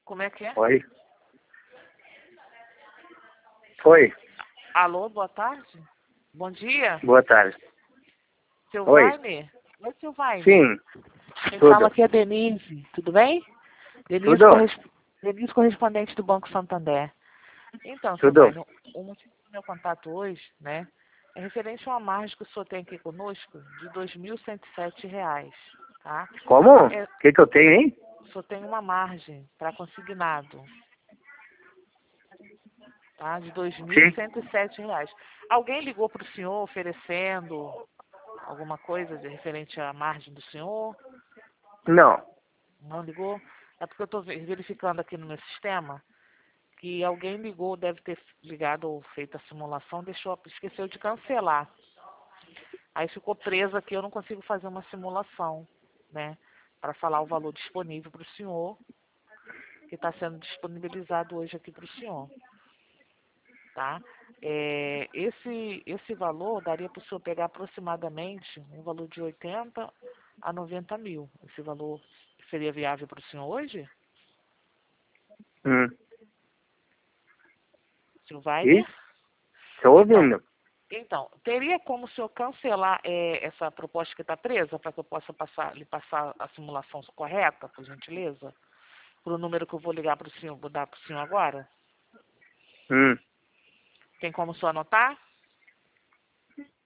Como é que é? Oi. Oi. Alô, boa tarde? Bom dia, Boa tarde. Oi. Silvaine? Oi, Silvaine. Sim. Quem Tudo. fala aqui é Denise, tudo bem? Denise, Tudo. Denise, correspondente do Banco Santander. Então, Tudo. Silvaine, o motivo do meu contato hoje, né, é referente a uma margem que o senhor tem aqui conosco de R$ 2.107, tá? Como? É, O que eu tenho, hein? o senhor tem uma margem para consignado, tá? De R$ Sim. 2.107. Alguém ligou para o senhor oferecendo alguma coisa de referente à margem do senhor? Não. Não ligou? É porque eu estou verificando aqui no meu sistema que alguém ligou, deve ter ligado ou feito a simulação, esqueceu de cancelar. Aí ficou preso aqui, eu não consigo fazer uma simulação, né? Para falar o valor disponível para o senhor, que está sendo disponibilizado hoje aqui para o senhor, tá? Esse valor daria para o senhor pegar aproximadamente um valor de 80 a 90 mil. Esse valor seria viável para o senhor hoje, Hum. Silvaine? E? Estou Então, ouvindo. teria como o senhor cancelar essa proposta que está presa para que eu possa lhe passar a simulação correta, por gentileza? Para o número que eu vou ligar para o senhor, vou dar para o senhor agora? Hum. Tem como o senhor anotar?